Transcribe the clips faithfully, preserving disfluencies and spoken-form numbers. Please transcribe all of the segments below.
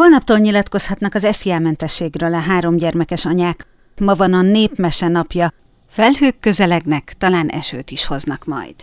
Holnaptól nyilatkozhatnak az es zé á-mentességről a három gyermekes anyák. Ma van a népmese napja. Felhők közelegnek, talán esőt is hoznak majd.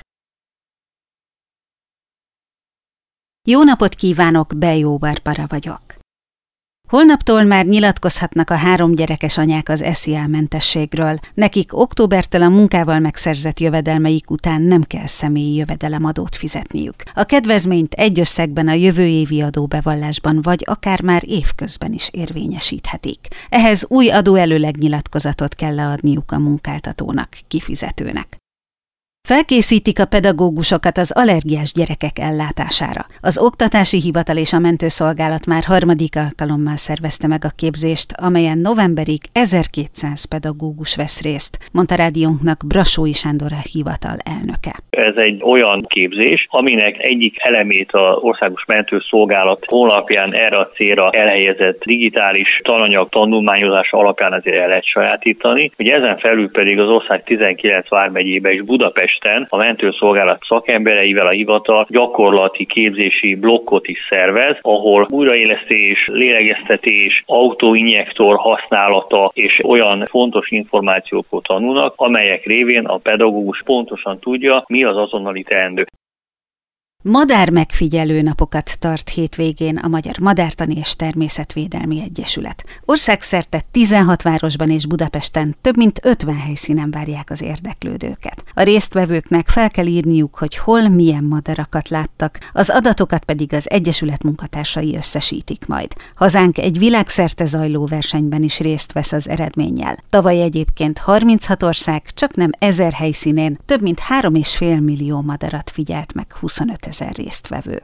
Jó napot kívánok, Bejó Barbara vagyok. Holnaptól már nyilatkozhatnak a három gyerekes anyák az es zé á-mentességről. Nekik októbertől a munkával megszerzett jövedelmeik után nem kell személyi jövedelemadót fizetniük. A kedvezményt egy összegben a jövő évi adóbevallásban vagy akár már évközben is érvényesíthetik. Ehhez új adóelőlegnyilatkozatot kell leadniuk a munkáltatónak, kifizetőnek. Felkészítik a pedagógusokat az allergiás gyerekek ellátására. Az Oktatási Hivatal és a Mentőszolgálat már harmadik alkalommal szervezte meg a képzést, amelyen novemberig ezerkétszáz pedagógus vesz részt, mondta rádiónknak Brassói Sándor, a hivatal elnöke. Ez egy olyan képzés, aminek egyik elemét az Országos Mentőszolgálat honlapján erre a célra elhelyezett digitális tananyag tanulmányozása alapján azért el lehet sajátítani. Ugye ezen felül pedig az ország tizenkilenc vármegyébe és Budapest a mentőszolgálat szakembereivel a hivatal gyakorlati képzési blokkot is szervez, ahol újraélesztés, lélegeztetés, autóinjektor használata és olyan fontos információkat tanulnak, amelyek révén a pedagógus pontosan tudja, mi az azonnali teendő. Madár megfigyelő napokat tart hétvégén a Magyar Madártani és Természetvédelmi Egyesület. Országszerte tizenhat városban és Budapesten több mint ötven helyszínen várják az érdeklődőket. A résztvevőknek fel kell írniuk, hogy hol milyen madarakat láttak, az adatokat pedig az Egyesület munkatársai összesítik majd. Hazánk egy világszerte zajló versenyben is részt vesz az eredménnyel. Tavaly egyébként harminchat ország csaknem ezer helyszínén több mint három és fél millió madarat figyelt meg huszonöt ezer résztvevő.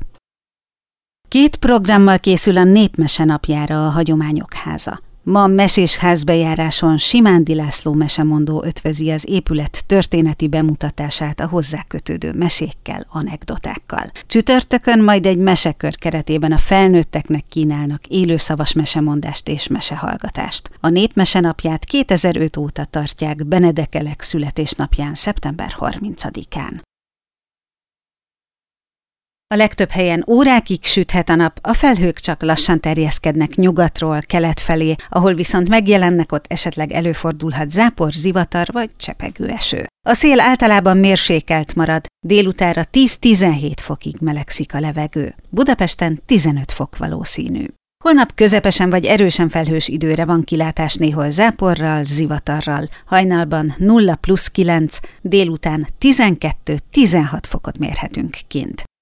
Két programmal készül a Népmese napjára a Hagyományok Háza. Ma mesés házbejáráson Simándi László mesemondó ötvözi az épület történeti bemutatását a hozzá kötődő mesékkel, anekdotákkal. Csütörtökön majd egy mesekör keretében a felnőtteknek kínálnak élőszavas mesemondást és mesehallgatást. A Népmese napját kétezer-öt óta tartják Benedek Elek születésnapján, szeptember harmincadikán. A legtöbb helyen órákig süthet a nap, a felhők csak lassan terjeszkednek nyugatról, kelet felé, ahol viszont megjelennek, ott esetleg előfordulhat zápor, zivatar vagy csepegő eső. A szél általában mérsékelt marad, délutánra tíz-tizenhét fokig melegszik a levegő. Budapesten tizenöt fok valószínű. Holnap közepesen vagy erősen felhős időre van kilátás, néhol záporral, zivatarral. Hajnalban nulla plusz kilenc, délután tizenkettő-tizenhat fokot mérhetünk kint.